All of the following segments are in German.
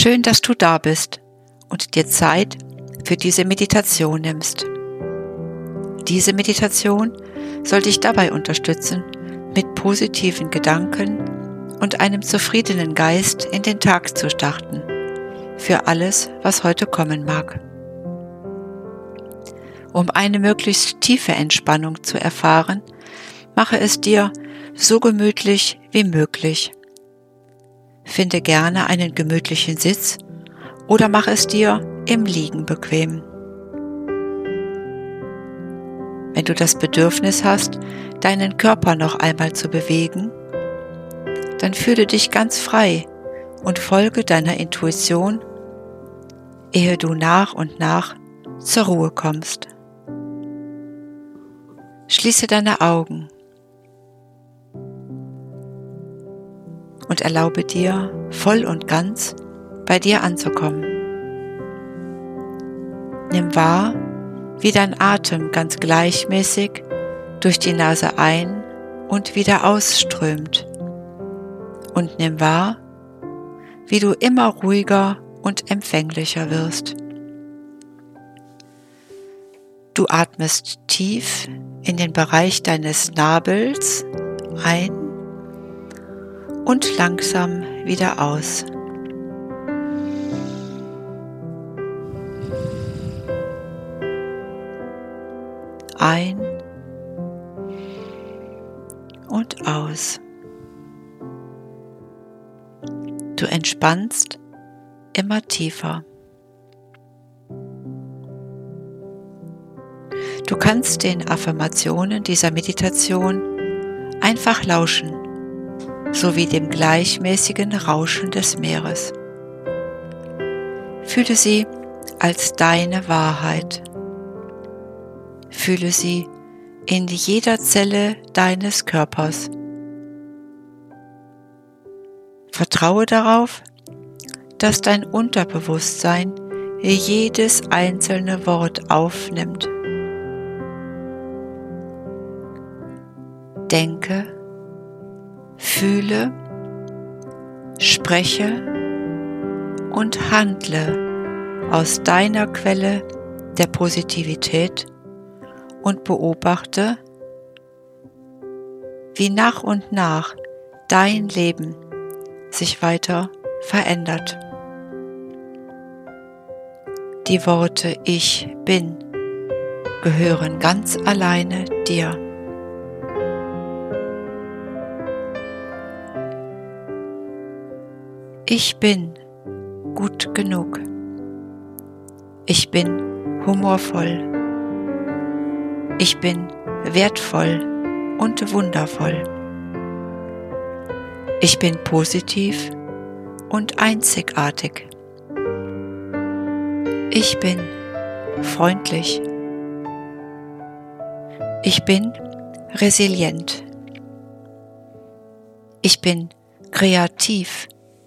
Schön, dass du da bist und dir Zeit für diese Meditation nimmst. Diese Meditation soll dich dabei unterstützen, mit positiven Gedanken und einem zufriedenen Geist in den Tag zu starten, für alles, was heute kommen mag. Um eine möglichst tiefe Entspannung zu erfahren, mache es dir so gemütlich wie möglich. Finde gerne einen gemütlichen Sitz oder mach es dir im Liegen bequem. Wenn du das Bedürfnis hast, deinen Körper noch einmal zu bewegen, dann fühle dich ganz frei und folge deiner Intuition, ehe du nach und nach zur Ruhe kommst. Schließe deine Augen und erlaube dir, voll und ganz bei dir anzukommen. Nimm wahr, wie dein Atem ganz gleichmäßig durch die Nase ein- und wieder ausströmt. Und nimm wahr, wie du immer ruhiger und empfänglicher wirst. Du atmest tief in den Bereich deines Nabels ein und langsam wieder aus. Ein und aus. Du entspannst immer tiefer. Du kannst den Affirmationen dieser Meditation einfach lauschen, sowie dem gleichmäßigen Rauschen des Meeres. Fühle sie als deine Wahrheit. Fühle sie in jeder Zelle deines Körpers. Vertraue darauf, dass dein Unterbewusstsein jedes einzelne Wort aufnimmt. Denke, fühle, spreche und handle aus deiner Quelle der Positivität und beobachte, wie nach und nach dein Leben sich weiter verändert. Die Worte Ich bin gehören ganz alleine dir. Ich bin gut genug. Ich bin humorvoll. Ich bin wertvoll und wundervoll. Ich bin positiv und einzigartig. Ich bin freundlich. Ich bin resilient. Ich bin kreativ.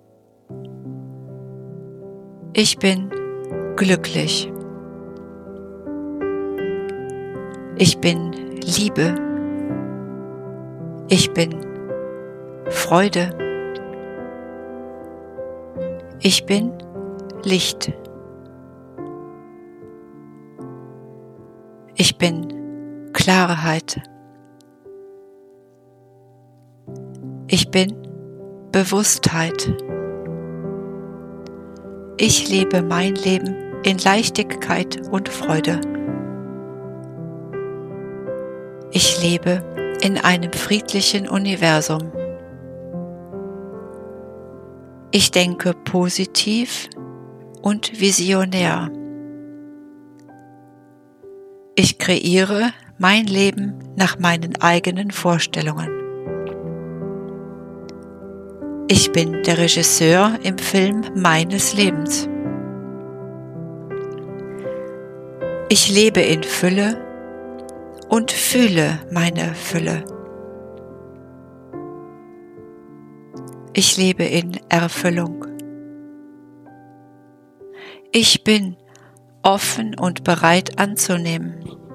Ich bin glücklich. Ich bin Liebe. Ich bin Freude. Ich bin Licht. Ich bin Klarheit. Ich bin Bewusstheit. Ich lebe mein Leben in Leichtigkeit und Freude. Ich lebe in einem friedlichen Universum. Ich denke positiv und visionär. Ich kreiere mein Leben nach meinen eigenen Vorstellungen. Ich bin der Regisseur im Film meines Lebens. Ich lebe in Fülle und fühle meine Fülle. Ich lebe in Erfüllung. Ich bin offen und bereit anzunehmen.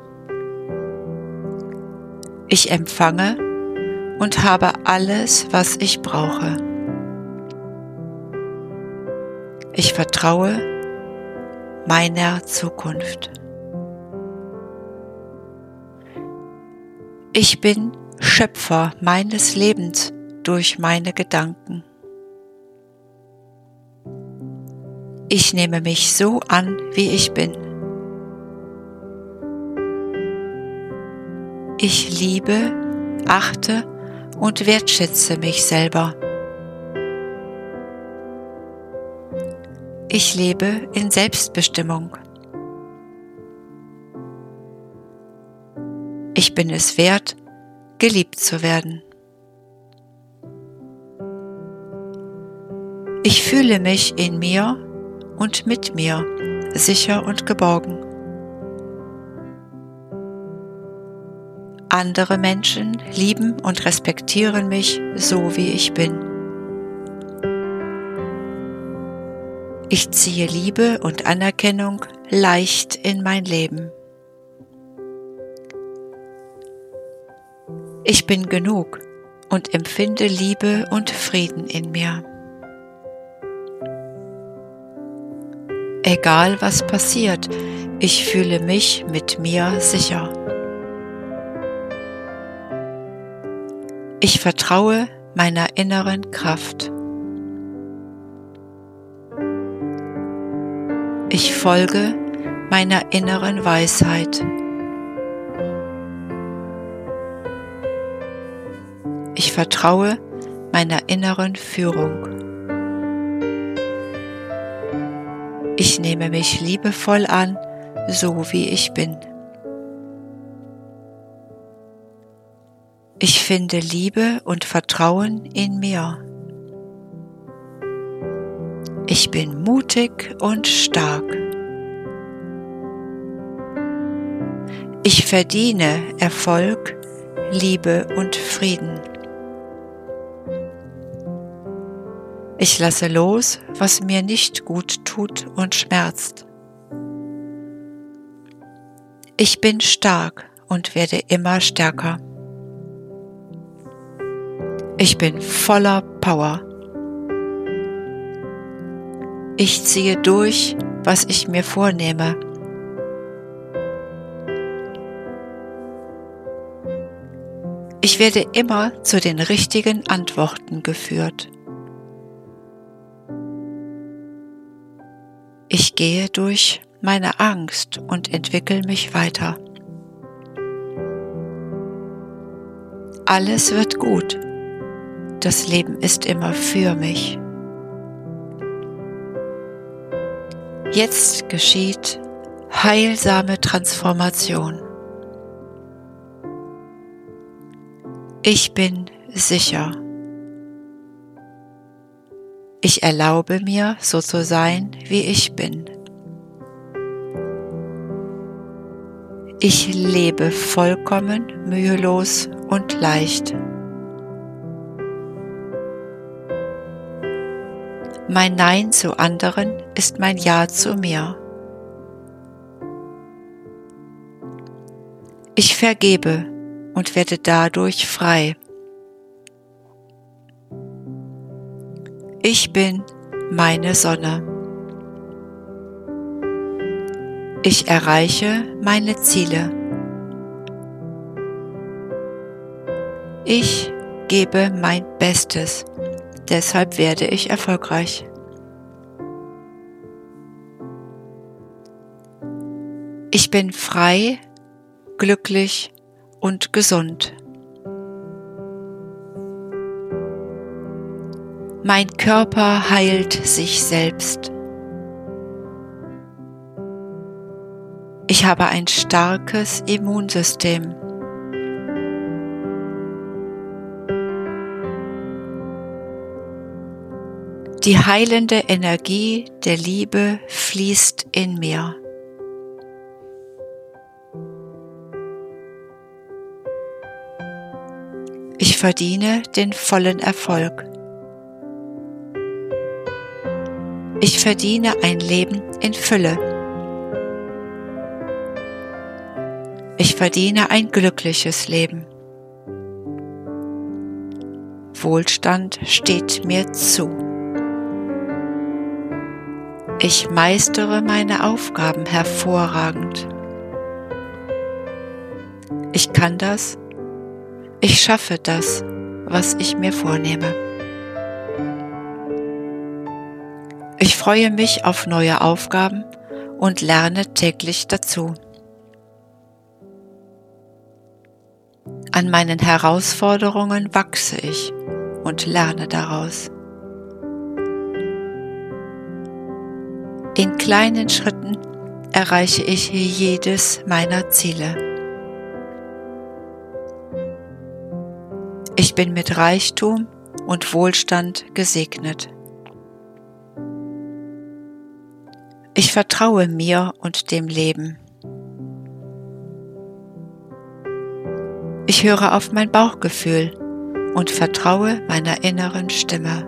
Ich empfange und habe alles, was ich brauche. Ich vertraue meiner Zukunft. Ich bin Schöpfer meines Lebens durch meine Gedanken. Ich nehme mich so an, wie ich bin. Ich liebe, achte und wertschätze mich selber. Ich lebe in Selbstbestimmung. Ich bin es wert, geliebt zu werden. Ich fühle mich in mir und mit mir sicher und geborgen. Andere Menschen lieben und respektieren mich so, wie ich bin. Ich ziehe Liebe und Anerkennung leicht in mein Leben. Ich bin genug und empfinde Liebe und Frieden in mir. Egal was passiert, ich fühle mich mit mir sicher. Ich vertraue meiner inneren Kraft. Ich folge meiner inneren Weisheit. Ich vertraue meiner inneren Führung. Ich nehme mich liebevoll an, so wie ich bin. Ich finde Liebe und Vertrauen in mir. Ich bin mutig und stark. Ich verdiene Erfolg, Liebe und Frieden. Ich lasse los, was mir nicht gut tut und schmerzt. Ich bin stark und werde immer stärker. Ich bin voller Power. Ich ziehe durch, was ich mir vornehme. Ich werde immer zu den richtigen Antworten geführt. Ich gehe durch meine Angst und entwickle mich weiter. Alles wird gut. Das Leben ist immer für mich. Jetzt geschieht heilsame Transformation. Ich bin sicher. Ich erlaube mir, so zu sein, wie ich bin. Ich lebe vollkommen, mühelos und leicht. Mein Nein zu anderen ist mein Ja zu mir. Ich vergebe und werde dadurch frei. Ich bin meine Sonne. Ich erreiche meine Ziele. Ich gebe mein Bestes, deshalb werde ich erfolgreich. Ich bin frei, glücklich und gesund. Mein Körper heilt sich selbst. Ich habe ein starkes Immunsystem. Die heilende Energie der Liebe fließt in mir. Ich verdiene den vollen Erfolg. Ich verdiene ein Leben in Fülle. Ich verdiene ein glückliches Leben. Wohlstand steht mir zu. Ich meistere meine Aufgaben hervorragend. Ich kann das. Ich schaffe das, was ich mir vornehme. Ich freue mich auf neue Aufgaben und lerne täglich dazu. An meinen Herausforderungen wachse ich und lerne daraus. In kleinen Schritten erreiche ich jedes meiner Ziele. Ich bin mit Reichtum und Wohlstand gesegnet. Ich vertraue mir und dem Leben. Ich höre auf mein Bauchgefühl und vertraue meiner inneren Stimme.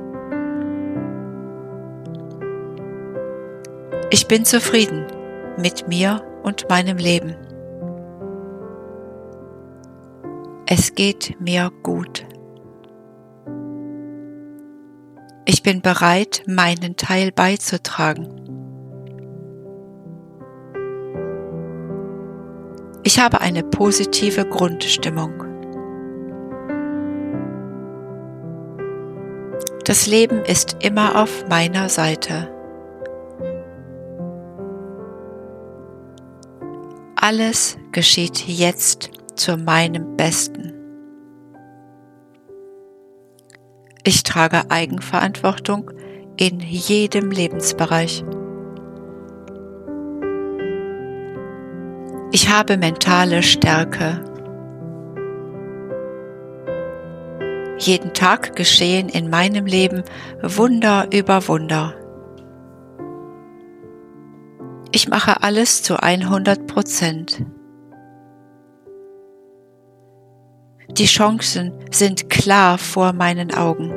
Ich bin zufrieden mit mir und meinem Leben. Es geht mir gut. Ich bin bereit, meinen Teil beizutragen. Ich habe eine positive Grundstimmung. Das Leben ist immer auf meiner Seite. Alles geschieht jetzt zu meinem Besten. Ich trage Eigenverantwortung in jedem Lebensbereich. Ich habe mentale Stärke. Jeden Tag geschehen in meinem Leben Wunder über Wunder. Ich mache alles zu 100%. Die Chancen sind klar vor meinen Augen.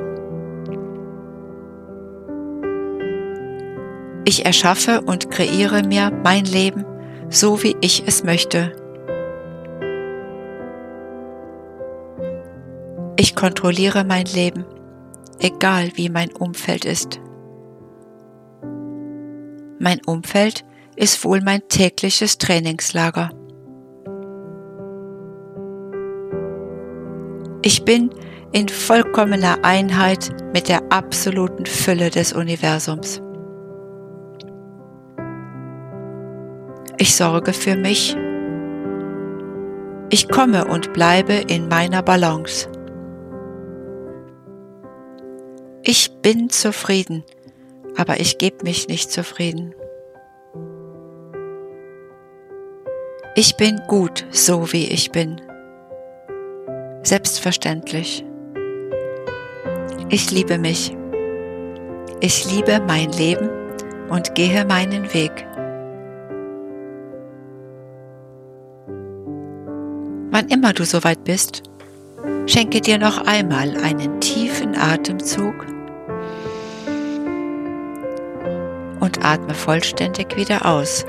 Ich erschaffe und kreiere mir mein Leben, so wie ich es möchte. Ich kontrolliere mein Leben, egal wie mein Umfeld ist. Mein Umfeld ist wohl mein tägliches Trainingslager. Ich bin in vollkommener Einheit mit der absoluten Fülle des Universums. Ich sorge für mich. Ich komme und bleibe in meiner Balance. Ich bin zufrieden, aber ich gebe mich nicht zufrieden. Ich bin gut, so wie ich bin. Selbstverständlich. Ich liebe mich. Ich liebe mein Leben und gehe meinen Weg. Wann immer du soweit bist, schenke dir noch einmal einen tiefen Atemzug und atme vollständig wieder aus.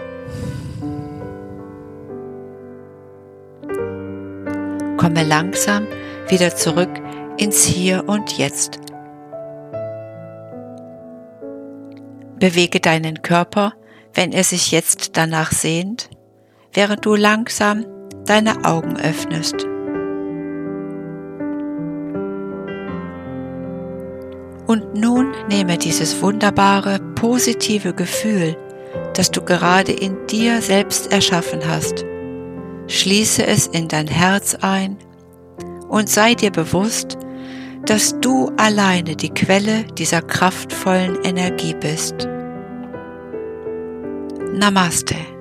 Komme langsam wieder zurück ins Hier und Jetzt. Bewege deinen Körper, wenn er sich jetzt danach sehnt, während du langsam deine Augen öffnest. Und nun nehme dieses wunderbare, positive Gefühl, das du gerade in dir selbst erschaffen hast, schließe es in dein Herz ein und sei dir bewusst, dass du alleine die Quelle dieser kraftvollen Energie bist. Namaste.